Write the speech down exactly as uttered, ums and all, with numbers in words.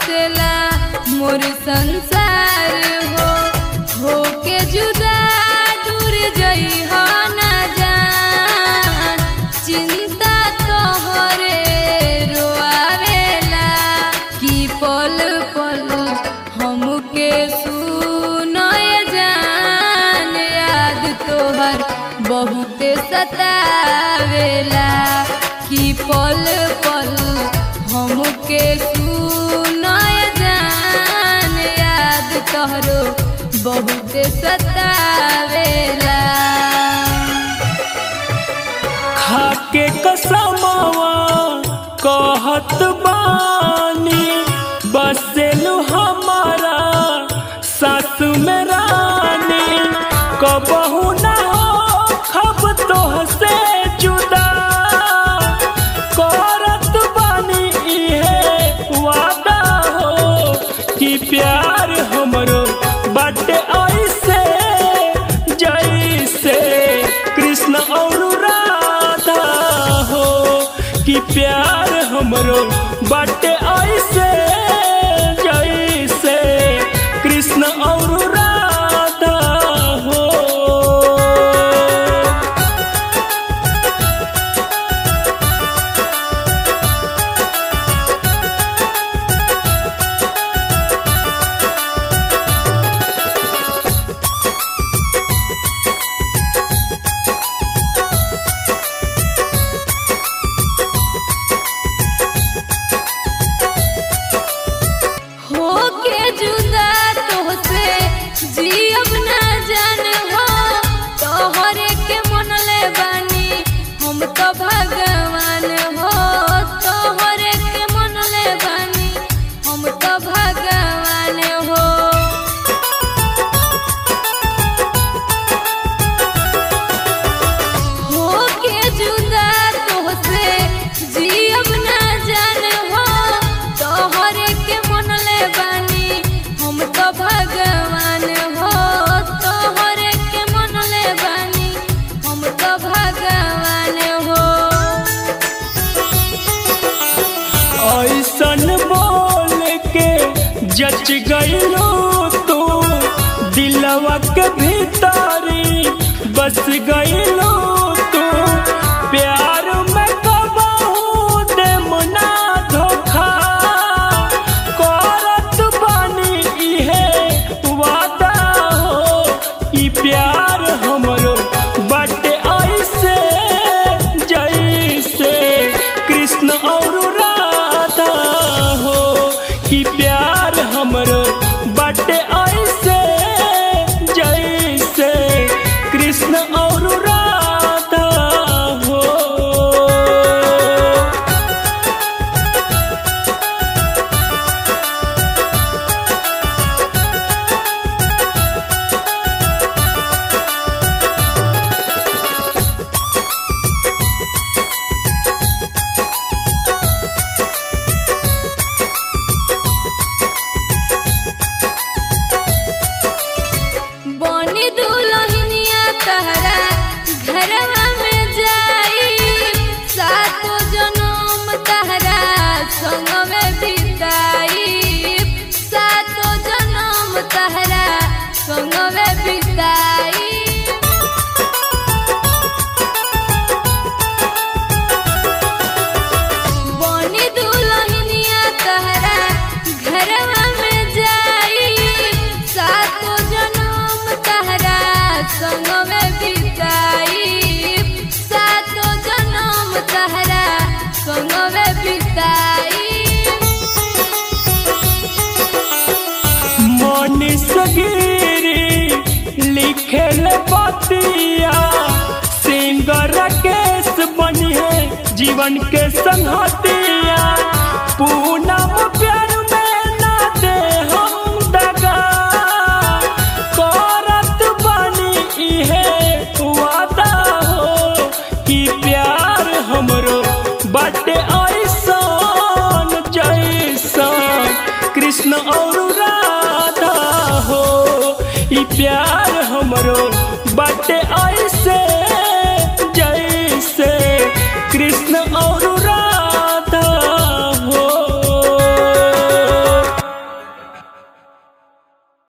बसेला मोर संसार हो हो के जुदा दूर जई हो ना जान चिंता तोहरे रोआवेला कि पल पल हमके सुनय जान याद तोहर बहुत सतावेला कि पल पल हमके सुनय जान याद तोहरो बहुत सतावेला खाके कसमवा कहत बानी बसेलु हमारा सास में रानी कबहू ना हो खब तोहसे जुदा करत बानी इहे वादा हो कि प्यार हमरो बाटे ऐसे जैसे कृष्ण और राधा हो कि प्यार हमरो बाटे ऐसे जैसे कृष्ण और राधा हो। होके जुदा तोहसे जियब ना जान हो तोहरे के मनले बानी हम तो भगवान हो तोहरे के मनले बानी हम तो भगवान हो होके जुदा तोहसे जियब ना जान हो तोहरे के मनले बानी हम तो भगवान हो तोहरे के मनले बानी हम तो भगवान हो ऐसन बोल के जच गइलो तू दिलवा के भीतरी बस गइलो तू प्यार में कबहू देम ना धोखा करत बानी इहे वादा हो ई प्यार हमरो बाटे ऐसे जैसे कृष्ण और राधा हो कि प्यार हमरो बाटे ऐसे जैसे कृष्ण और राधा हो। बनी दुल्हनिया तहरा घरवा में जाई सातो जन्म तहरा संग में बिताई सातो जन्म तहरा संग में बिताई बनी दुल्हनिया तहरा घरवा में जाई सातो जन्म तहरा संग में बिताई सातो जन्म तहरा संग में बिताई मनीष गिरी लिखेल बतिया सिंगर केस बनिए जीवन के संगतिया पूनम प्यार में ना दे हम दगा करत बानी इहे वादा हो कि प्यार हमरो बाटे ऐसन जैसन कृष्ण और राधा हो ई प्यार हमरो बाटे